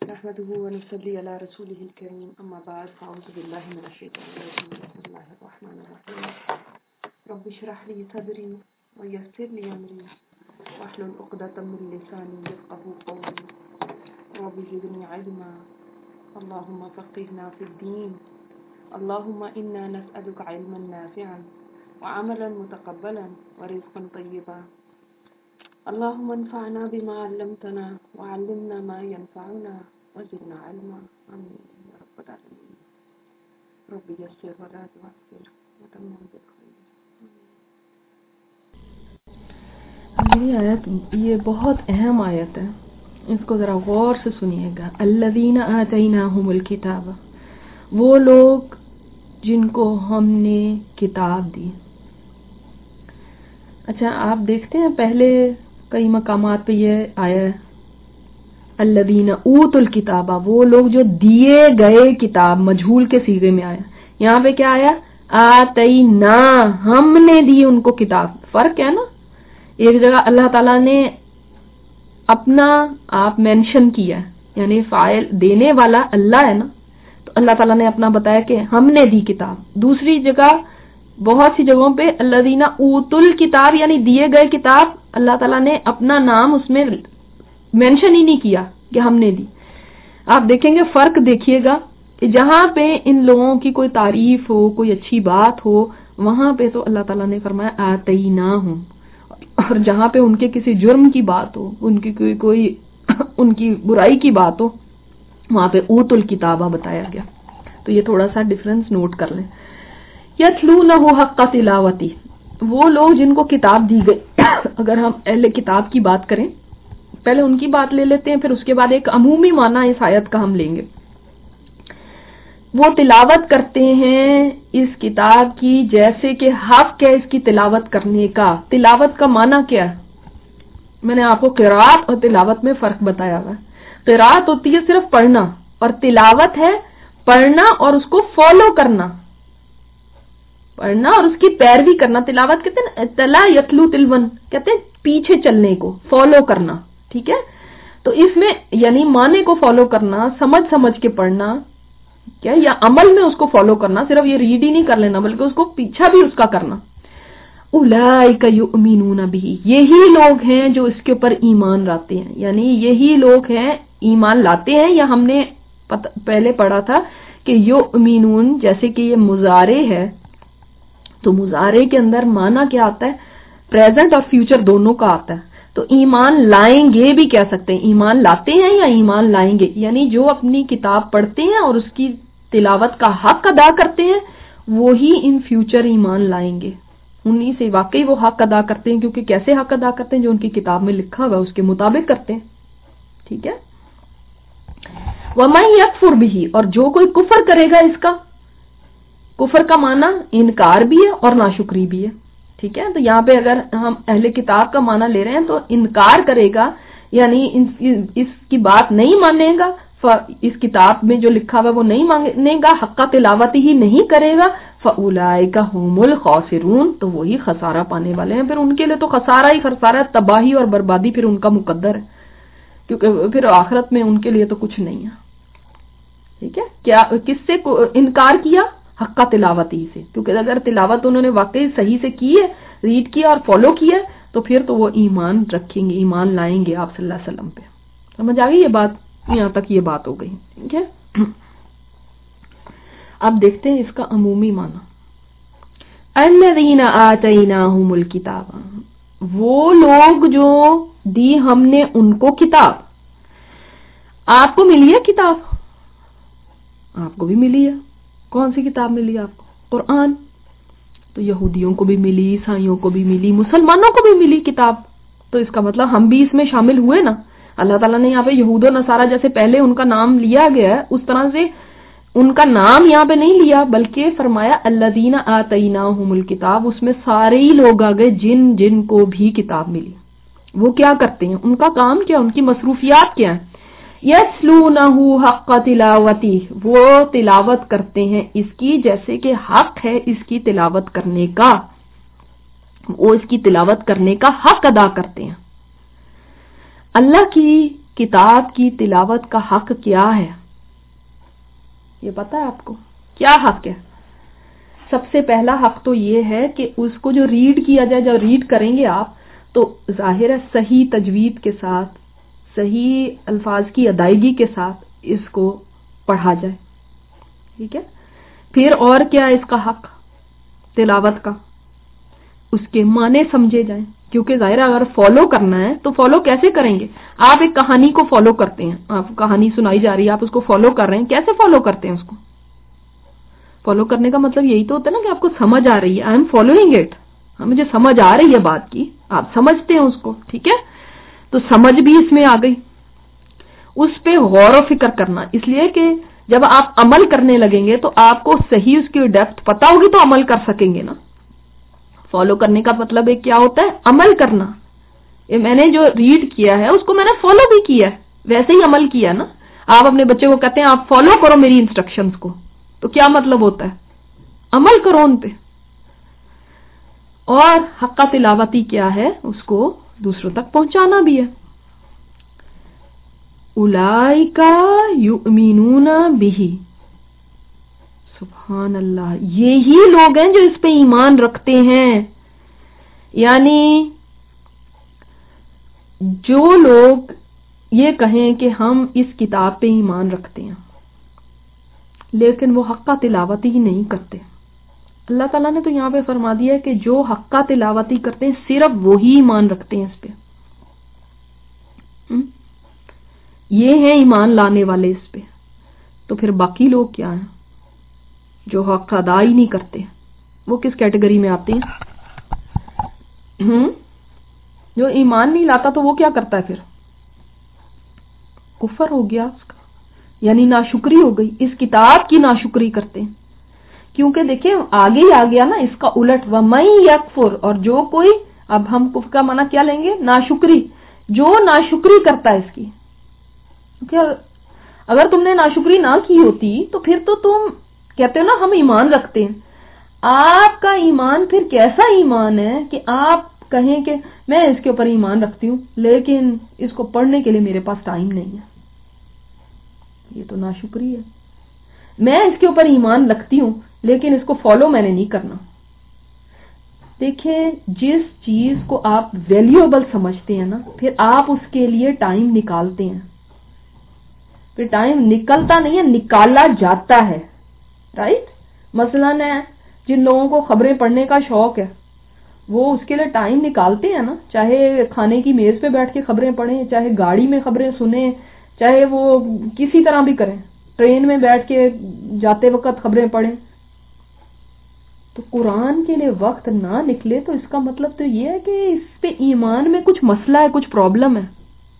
نحمده ونصلي على رسوله الكريم أما بعد فأعوذ بالله من الشيطان الرجيم بسم الله الرحمن الرحيم رب اشرح لي صدري ويسر لي أمري واحلل عقدة من لساني يفقهوا قولي رب زدني علما اللهم فقهنا في الدين اللهم إنا نسألك علما نافعا وعملا متقبلا ورزقا طيبا اللهم انفعنا بما علمتنا وعلمنا ما ينفعنا وزدنا علما آمين يا رب العالمين رب يسر ولا تعسر وتمم بالخير. یہ آیت یہ بہت اہم آیت ہے، اس کو ذرا غور سے سنیے گا. الذین آتیناہم الکتاب، وہ لوگ جن کو ہم نے کتاب دی. اچھا آپ دیکھتے ہیں پہلے کئی مقامات پہ یہ آیا ہے الذین اوتوا الکتاب، وہ لوگ جو دیے گئے کتاب، مجہول کے صیغے میں آیا. یہاں پہ کیا آیا؟ آتینا، ہم نے دی ان کو کتاب. فرق ہے نا، ایک جگہ اللہ تعالیٰ نے اپنا آپ مینشن کیا، یعنی فاعل دینے والا اللہ ہے نا، تو اللہ تعالیٰ نے اپنا بتایا کہ ہم نے دی کتاب. دوسری جگہ بہت سی جگہوں پہ الذین اوتوا الکتاب یعنی دیے گئے کتاب، اللہ تعالیٰ نے اپنا نام اس میں مینشن ہی نہیں کیا کہ ہم نے دی. آپ دیکھیں گے فرق دیکھیے گا کہ جہاں پہ ان لوگوں کی کوئی تعریف ہو، کوئی اچھی بات ہو، وہاں پہ تو اللہ تعالیٰ نے فرمایا آتیناہم، اور جہاں پہ ان کے کسی جرم کی بات ہو، ان کی کوئی ان کی برائی کی بات ہو، وہاں پہ اوتوا الکتابہ بتایا گیا. تو یہ تھوڑا سا ڈفرنس نوٹ کر لیں. یتلونہ حق تلاوتی، وہ لوگ جن کو کتاب دی گئی. اگر ہم اہل کتاب کی بات کریں، پہلے ان کی بات لے لیتے ہیں، پھر اس کے بعد ایک عمومی معنی اس آیت کا ہم لیں گے. وہ تلاوت کرتے ہیں اس کتاب کی جیسے کہ حق ہے اس کی تلاوت کرنے کا. تلاوت کا معنی کیا ہے؟ میں نے آپ کو قرات اور تلاوت میں فرق بتایا ہوا ہے. قرات ہوتی ہے صرف پڑھنا، اور تلاوت ہے پڑھنا اور اس کو فالو کرنا، پڑھنا اور اس کی پیروی کرنا. تلاوت کہتے ہیں تلا یتلو تلون، کہتے ہیں پیچھے چلنے کو، فالو کرنا. ٹھیک ہے، تو اس میں یعنی معنی کو فالو کرنا، سمجھ کے پڑھنا کیا، یا عمل میں اس کو فالو کرنا، صرف یہ ریڈ ہی نہیں کر لینا بلکہ اس کو پیچھا بھی اس کا کرنا. اولئک یؤمنون بہ، یہی لوگ ہیں جو اس کے اوپر ایمان لاتے ہیں، یعنی یہی لوگ ہیں ایمان لاتے ہیں. یا ہم نے پہلے پڑھا تھا کہ یؤمنون جیسے کہ یہ مضارع ہے، تو مضارع کے اندر معنی کیا آتا ہے؟ پریزنٹ اور فیوچر دونوں کا آتا ہے. تو ایمان لائیں گے بھی کہہ سکتے ہیں، ایمان لاتے ہیں یا ایمان لائیں گے، یعنی جو اپنی کتاب پڑھتے ہیں اور اس کی تلاوت کا حق ادا کرتے ہیں وہی ان فیوچر ایمان لائیں گے. انہی سے واقعی وہ حق ادا کرتے ہیں، کیونکہ کیسے حق ادا کرتے ہیں؟ جو ان کی کتاب میں لکھا ہوا اس کے مطابق کرتے ہیں. ٹھیک ہے. وَمَن يَكْفُرْ بِهِ، اور جو کوئی کفر کرے گا، اس کا کفر کا معنی انکار بھی ہے اور ناشکری بھی ہے. ٹھیک ہے، تو یہاں پہ اگر ہم اہل کتاب کا معنی لے رہے ہیں تو انکار کرے گا یعنی اس کی بات نہیں مانے گا، اس کتاب میں جو لکھا ہوا وہ نہیں مانے گا، حق تلاوت ہی نہیں کرے گا. فَأُولَئِكَ هُمُ الْخَاسِرُونَ، تو وہی خسارہ پانے والے ہیں. پھر ان کے لیے تو خسارہ ہی خسارہ، تباہی اور بربادی پھر ان کا مقدر ہے، کیونکہ پھر آخرت میں ان کے لیے تو کچھ نہیں ہے. ٹھیک ہے، کیا کس سے انکار کیا؟ حق تلاوت ہی سے، کیونکہ اگر تلاوت انہوں نے واقعی صحیح سے کی ہے، ریڈ کیا اور فالو کیا، تو پھر تو وہ ایمان رکھیں گے، ایمان لائیں گے آپ صلی اللہ علیہ وسلم پہ. سمجھ آ گئی یہ بات؟ یہاں تک یہ بات ہو گئی. ٹھیک ہے، اب دیکھتے ہیں اس کا عمومی معنی. الذین آتیناہم الکتاب، وہ لوگ جو دی ہم نے ان کو کتاب. آپ کو ملی ہے کتاب؟ آپ کو بھی ملی ہے. کون سی کتاب ملی آپ کو؟ قرآن. تو یہودیوں کو بھی ملی، عیسائیوں کو بھی ملی، مسلمانوں کو بھی ملی کتاب. تو اس کا مطلب ہم بھی اس میں شامل ہوئے نا. اللہ تعالیٰ نے یہاں پہ یہود و نصارہ جیسے پہلے ان کا نام لیا گیا ہے، اس طرح سے ان کا نام یہاں پہ نہیں لیا، بلکہ فرمایا الذین آتیناہم الکتاب. اس میں سارے ہی لوگ آ گئے جن جن کو بھی کتاب ملی. وہ کیا کرتے ہیں؟ ان کا کام کیا؟ ان کی مصروفیات کیا ہیں؟ یتلونہ حق تلاوتی، وہ تلاوت کرتے ہیں اس کی جیسے کہ حق ہے اس کی تلاوت کرنے کا. وہ اس کی تلاوت کرنے کا حق ادا کرتے ہیں. اللہ کی کتاب کی تلاوت کا حق کیا ہے؟ یہ پتا ہے آپ کو کیا حق ہے؟ سب سے پہلا حق تو یہ ہے کہ اس کو جو ریڈ کیا جائے، جب ریڈ کریں گے آپ تو ظاہر ہے صحیح تجوید کے ساتھ، صحیح الفاظ کی ادائیگی کے ساتھ اس کو پڑھا جائے. ٹھیک ہے. پھر اور کیا ہے اس کا حق تلاوت کا؟ اس کے معنی سمجھے جائیں، کیونکہ ظاہر اگر فالو کرنا ہے تو فالو کیسے کریں گے؟ آپ ایک کہانی کو فالو کرتے ہیں، آپ کہانی سنائی جا رہی ہے، آپ اس کو فالو کر رہے ہیں، کیسے فالو کرتے ہیں اس کو؟ فالو کرنے کا مطلب یہی تو ہوتا ہے نا کہ آپ کو سمجھ آ رہی ہے، آئی ایم فالوئنگ اٹ، مجھے سمجھ آ رہی ہے بات کی، آپ سمجھتے ہیں اس کو. ٹھیک ہے. تو سمجھ بھی اس میں آ گئی. اس پہ غور و فکر کرنا، اس لیے کہ جب آپ عمل کرنے لگیں گے تو آپ کو صحیح اس کی ڈیپتھ پتا ہوگی تو عمل کر سکیں گے نا. فالو کرنے کا مطلب کیا ہوتا ہے؟ عمل کرنا. میں نے جو ریڈ کیا ہے اس کو میں نے فالو بھی کیا ہے، ویسے ہی عمل کیا نا. آپ اپنے بچے کو کہتے ہیں آپ فالو کرو میری انسٹرکشنز کو، تو کیا مطلب ہوتا ہے؟ عمل کرو ان پہ. اور حق تلاوتی کیا ہے؟ اس کو دوسروں تک پہنچانا بھی ہے. اولئک یؤمنون بہ، سبحان اللہ، یہی لوگ ہیں جو اس پہ ایمان رکھتے ہیں. یعنی جو لوگ یہ کہیں کہ ہم اس کتاب پہ ایمان رکھتے ہیں لیکن وہ حق تلاوتی ہی نہیں کرتے، اللہ تعالیٰ نے تو یہاں پہ فرما دیا ہے کہ جو حق تلاوتی کرتے ہیں صرف وہی ایمان رکھتے ہیں اس پہ. یہ ہیں ایمان لانے والے اس پہ. تو پھر باقی لوگ کیا ہیں جو حق ادا ہی نہیں کرتے؟ وہ کس کیٹیگری میں آتے ہیں؟ جو ایمان نہیں لاتا تو وہ کیا کرتا ہے؟ پھر کفر ہو گیا اس کا، یعنی ناشکری ہو گئی، اس کتاب کی ناشکری کرتے ہیں. کیونکہ دیکھیں آگے ہی آ گیا نا اس کا الٹ، وَمَن یکفر، اور جو کوئی، اب ہم کفر کا معنی کیا لیں گے؟ ناشکری. جو ناشکری کرتا ہے اس کی، اگر تم نے ناشکری نہ کی ہوتی تو پھر تو تم کہتے ہو نا ہم ایمان رکھتے ہیں. آپ کا ایمان پھر کیسا ایمان ہے کہ آپ کہیں کہ میں اس کے اوپر ایمان رکھتی ہوں لیکن اس کو پڑھنے کے لیے میرے پاس ٹائم نہیں ہے؟ یہ تو ناشکری ہے. میں اس کے اوپر ایمان رکھتی ہوں لیکن اس کو فالو میں نے نہیں کرنا. دیکھیں جس چیز کو آپ ویلیوبل سمجھتے ہیں نا پھر آپ اس کے لیے ٹائم نکالتے ہیں. پھر ٹائم نکلتا نہیں ہے، نکالا جاتا ہے. رائٹ. مثلاً جن لوگوں کو خبریں پڑھنے کا شوق ہے وہ اس کے لیے ٹائم نکالتے ہیں نا، چاہے کھانے کی میز پہ بیٹھ کے خبریں پڑھیں، چاہے گاڑی میں خبریں سنیں، چاہے وہ کسی طرح بھی کریں، ٹرین میں بیٹھ کے جاتے وقت خبریں پڑھیں. تو قرآن کے لیے وقت نہ نکلے تو اس کا مطلب تو یہ ہے کہ اس پہ ایمان میں کچھ مسئلہ ہے، کچھ پرابلم ہے.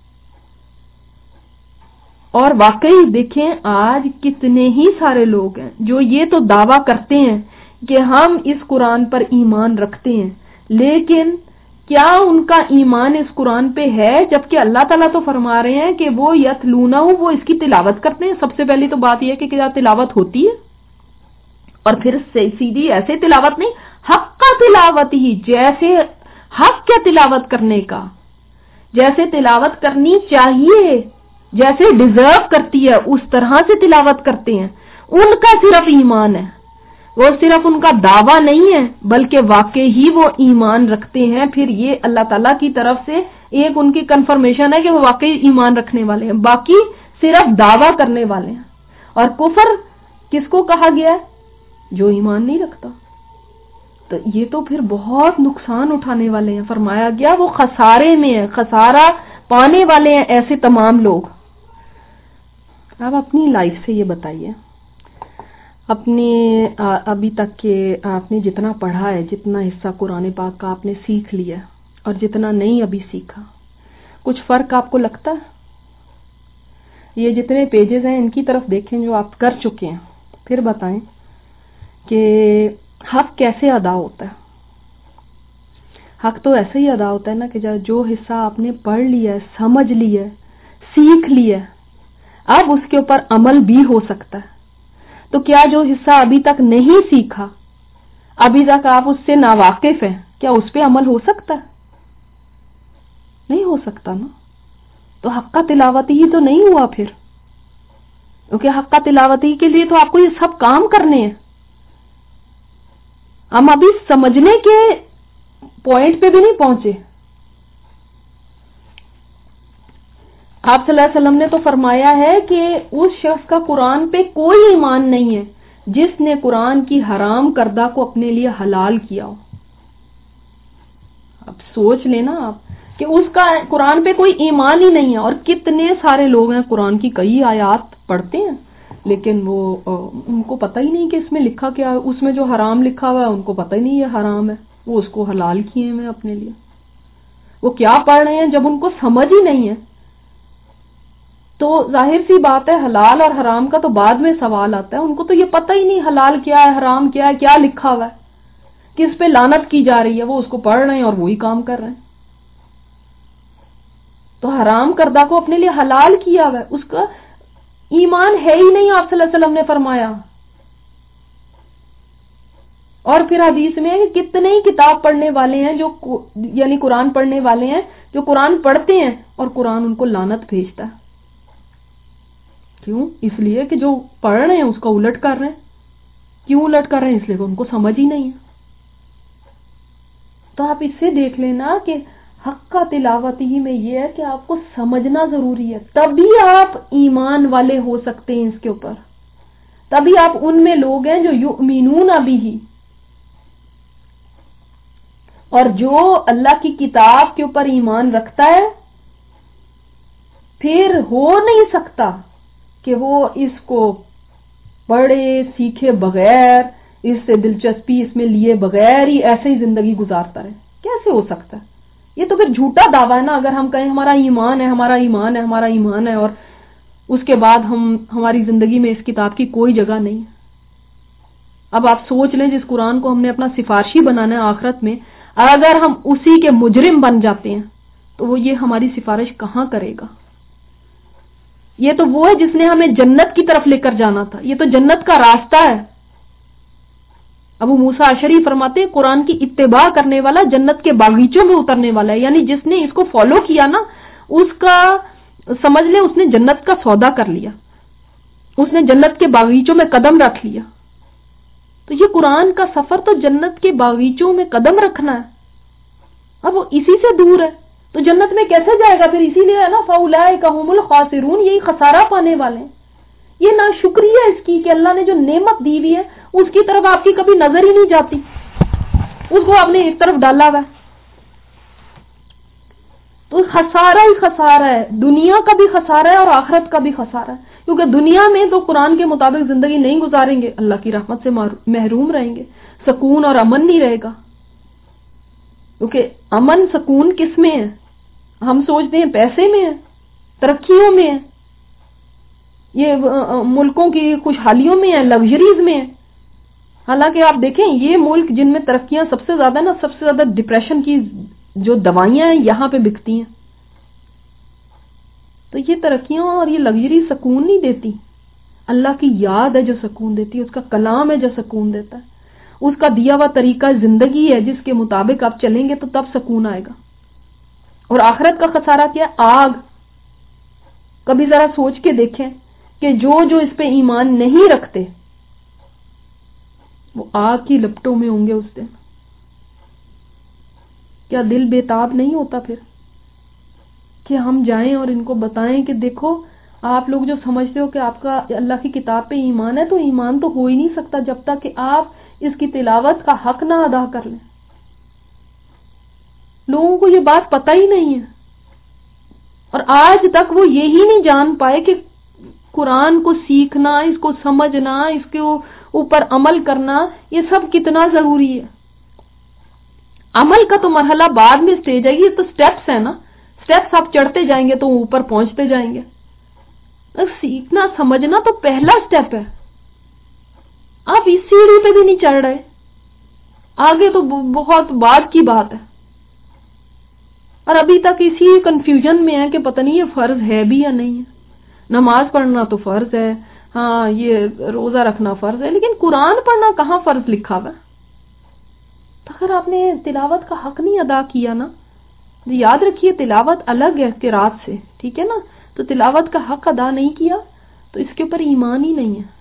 اور واقعی دیکھیں آج کتنے ہی سارے لوگ ہیں جو یہ تو دعویٰ کرتے ہیں کہ ہم اس قرآن پر ایمان رکھتے ہیں، لیکن کیا ان کا ایمان اس قرآن پہ ہے؟ جبکہ اللہ تعالیٰ تو فرما رہے ہیں کہ وہ یتلونہ، وہ اس کی تلاوت کرتے ہیں. سب سے پہلی تو بات یہ ہے کہ کیا تلاوت ہوتی ہے، اور پھر سیدھی ایسے تلاوت نہیں، حق کا تلاوت ہی، جیسے حق کے تلاوت کرنے کا، جیسے تلاوت کرنی چاہیے، جیسے ڈیزرو کرتی ہے اس طرح سے تلاوت کرتے ہیں. ان کا صرف ایمان ہے، وہ صرف ان کا دعویٰ نہیں ہے بلکہ واقعی ہی وہ ایمان رکھتے ہیں. پھر یہ اللہ تعالیٰ کی طرف سے ایک ان کی کنفرمیشن ہے کہ وہ واقعی ایمان رکھنے والے ہیں، باقی صرف دعویٰ کرنے والے ہیں. اور کفر کس کو کہا گیا ہے؟ جو ایمان نہیں رکھتا. تو یہ تو پھر بہت نقصان اٹھانے والے ہیں. فرمایا گیا وہ خسارے میں ہے، خسارہ پانے والے ہیں ایسے تمام لوگ. اب اپنی لائف سے یہ بتائیے، اپنے ابھی تک کے آپ نے جتنا پڑھا ہے، جتنا حصہ قرآن پاک کا آپ نے سیکھ لیا اور جتنا نہیں ابھی سیکھا، کچھ فرق آپ کو لگتا ہے؟ یہ جتنے پیجز ہیں ان کی طرف دیکھیں جو آپ کر چکے ہیں، پھر بتائیں کہ حق کیسے ادا ہوتا ہے. حق تو ایسے ہی ادا ہوتا ہے نا کہ جو حصہ آپ نے پڑھ لیا ہے، سمجھ لیا ہے، سیکھ لیا ہے، اب اس کے اوپر عمل بھی ہو سکتا ہے. تو کیا جو حصہ ابھی تک نہیں سیکھا، ابھی تک آپ اس سے ناواقف ہیں، کیا اس پہ عمل ہو سکتا ہے؟ نہیں ہو سکتا نا. تو حق تلاوتی ہی تو نہیں ہوا پھر، کیونکہ حق تلاوتی کے لیے تو آپ کو یہ سب کام کرنے ہیں. ہم ابھی سمجھنے کے پوائنٹ پہ بھی نہیں پہنچے. آپ صلی اللہ علیہ وسلم نے تو فرمایا ہے کہ اس شخص کا قرآن پہ کوئی ایمان نہیں ہے جس نے قرآن کی حرام کردہ کو اپنے لیے حلال کیا ہو. اب سوچ لینا آپ کہ اس کا قرآن پہ کوئی ایمان ہی نہیں ہے. اور کتنے سارے لوگ ہیں قرآن کی کئی آیات پڑھتے ہیں لیکن وہ ان کو پتہ ہی نہیں کہ اس میں لکھا کیا ہے. اس میں جو حرام لکھا ہوا ہے ان کو پتہ ہی نہیں یہ حرام ہے، وہ اس کو حلال کیے ہیں اپنے لیے. وہ کیا پڑھ رہے ہیں جب ان کو سمجھ ہی نہیں ہے تو ظاہر سی بات ہے حلال اور حرام کا تو بعد میں سوال آتا ہے. ان کو تو یہ پتہ ہی نہیں حلال کیا ہے، حرام کیا ہے، کیا لکھا ہوا ہے، کس پہ لعنت کی جا رہی ہے. وہ اس کو پڑھ رہے ہیں اور وہی کام کر رہے ہیں. تو حرام کردہ کو اپنے لیے حلال کیا ہوا ہے، اس کا ایمان ہے ہی نہیں. آپ صلی اللہ علیہ وسلم نے فرمایا. اور پھر حدیث میں ہے کہ کتنے ہی کتاب پڑھنے والے ہیں جو یعنی قرآن پڑھنے والے ہیں جو قرآن پڑھتے ہیں اور قرآن ان کو لعنت بھیجتا ہے. کیوں؟ اس لیے کہ جو پڑھ رہے ہیں اس کا الٹ کر رہے ہیں. کیوں الٹ کر رہے ہیں؟ اس لیے کہ ان کو سمجھ ہی نہیں ہے. تو آپ اس سے دیکھ لینا کہ حق کا تلاوت ہی میں یہ ہے کہ آپ کو سمجھنا ضروری ہے، تبھی آپ ایمان والے ہو سکتے ہیں اس کے اوپر. تبھی آپ ان میں لوگ ہیں جو یؤمنون بہ، اور جو اللہ کی کتاب کے اوپر ایمان رکھتا ہے پھر ہو نہیں سکتا کہ وہ اس کو پڑھے سیکھے بغیر، اس سے دلچسپی اس میں لیے بغیر ہی ایسے ہی زندگی گزارتا رہے. کیسے ہو سکتا ہے؟ یہ تو پھر جھوٹا دعویٰ ہے نا. اگر ہم کہیں ہمارا ایمان ہے، ہمارا ایمان ہے، ہمارا ایمان ہے، اور اس کے بعد ہماری زندگی میں اس کتاب کی کوئی جگہ نہیں. اب آپ سوچ لیں جس قرآن کو ہم نے اپنا سفارشی بنانا ہے آخرت میں، اگر ہم اسی کے مجرم بن جاتے ہیں تو وہ یہ ہماری سفارش کہاں کرے گا؟ یہ تو وہ ہے جس نے ہمیں جنت کی طرف لے کر جانا تھا. یہ تو جنت کا راستہ ہے. ابو موسیٰ اشعری فرماتے ہیں قرآن کی اتباع کرنے والا جنت کے باغیچوں میں اترنے والا ہے. یعنی جس نے اس کو فالو کیا نا، اس کا سمجھ لیں اس نے جنت کا سودا کر لیا، اس نے جنت کے باغیچوں میں قدم رکھ لیا. تو یہ قرآن کا سفر تو جنت کے باغیچوں میں قدم رکھنا ہے. اب وہ اسی سے دور ہے تو جنت میں کیسے جائے گا پھر؟ اسی لیے ہے نا فَأُولَٰئِكَ هُمُ الْخَاسِرُونَ، یہی خسارہ پانے والے ہیں. یہ ناشکریہ اس کی کہ اللہ نے جو نعمت دی ہوئی ہے اس کی طرف آپ کی کبھی نظر ہی نہیں جاتی، اس کو آپ نے ایک طرف ڈالا ہوا ہے. تو خسارہ ہی خسارہ ہے، دنیا کا بھی خسارہ ہے اور آخرت کا بھی خسارہ ہے. کیونکہ دنیا میں تو قرآن کے مطابق زندگی نہیں گزاریں گے، اللہ کی رحمت سے محروم رہیں گے، سکون اور امن نہیں رہے گا. کیونکہ امن سکون کس میں ہے؟ ہم سوچتے ہیں پیسے میں ہے، ترقیوں میں ہے، یہ ملکوں کی خوشحالیوں میں ہے، لگژریز میں ہے. حالانکہ آپ دیکھیں یہ ملک جن میں ترقیاں سب سے زیادہ نا، سب سے زیادہ ڈپریشن کی جو دوائیاں ہیں یہاں پہ بکتی ہیں. تو یہ ترقیاں اور یہ لگژری سکون نہیں دیتی. اللہ کی یاد ہے جو سکون دیتی ہے، اس کا کلام ہے جو سکون دیتا ہے، اس کا دیا ہوا طریقہ زندگی ہے جس کے مطابق آپ چلیں گے تو تب سکون آئے گا. اور آخرت کا خسارہ کیا؟ آگ. کبھی ذرا سوچ کے دیکھیں کہ جو اس پہ ایمان نہیں رکھتے وہ آگ کی لپٹوں میں ہوں گے اس دن. کیا دل بےتاب نہیں ہوتا پھر کہ ہم جائیں اور ان کو بتائیں کہ دیکھو آپ لوگ جو سمجھتے ہو کہ آپ کا اللہ کی کتاب پہ ایمان ہے، تو ایمان تو ہو ہی نہیں سکتا جب تک کہ آپ اس کی تلاوت کا حق نہ ادا کر لیں. لوگوں کو یہ بات پتہ ہی نہیں ہے اور آج تک وہ یہی نہیں جان پائے کہ قرآن کو سیکھنا، اس کو سمجھنا، اس کے اوپر عمل کرنا یہ سب کتنا ضروری ہے. عمل کا تو مرحلہ بعد میں اسٹیج ہے، یہ تو سٹیپس ہیں نا، سٹیپس آپ چڑھتے جائیں گے تو اوپر پہنچتے جائیں گے. سیکھنا سمجھنا تو پہلا سٹیپ ہے. آپ اس سیڑھی پہ بھی نہیں چڑھ رہے، آگے تو بہت بعد کی بات ہے. اور ابھی تک اسی کنفیوژن میں ہے کہ پتہ نہیں یہ فرض ہے بھی یا نہیں ہے. نماز پڑھنا تو فرض ہے، ہاں یہ روزہ رکھنا فرض ہے، لیکن قرآن پڑھنا کہاں فرض لکھا ہوا ہے؟ اگر آپ نے تلاوت کا حق نہیں ادا کیا نا، یاد رکھیے تلاوت الگ ہے قرات سے، ٹھیک ہے نا، تو تلاوت کا حق ادا نہیں کیا تو اس کے اوپر ایمان ہی نہیں ہے.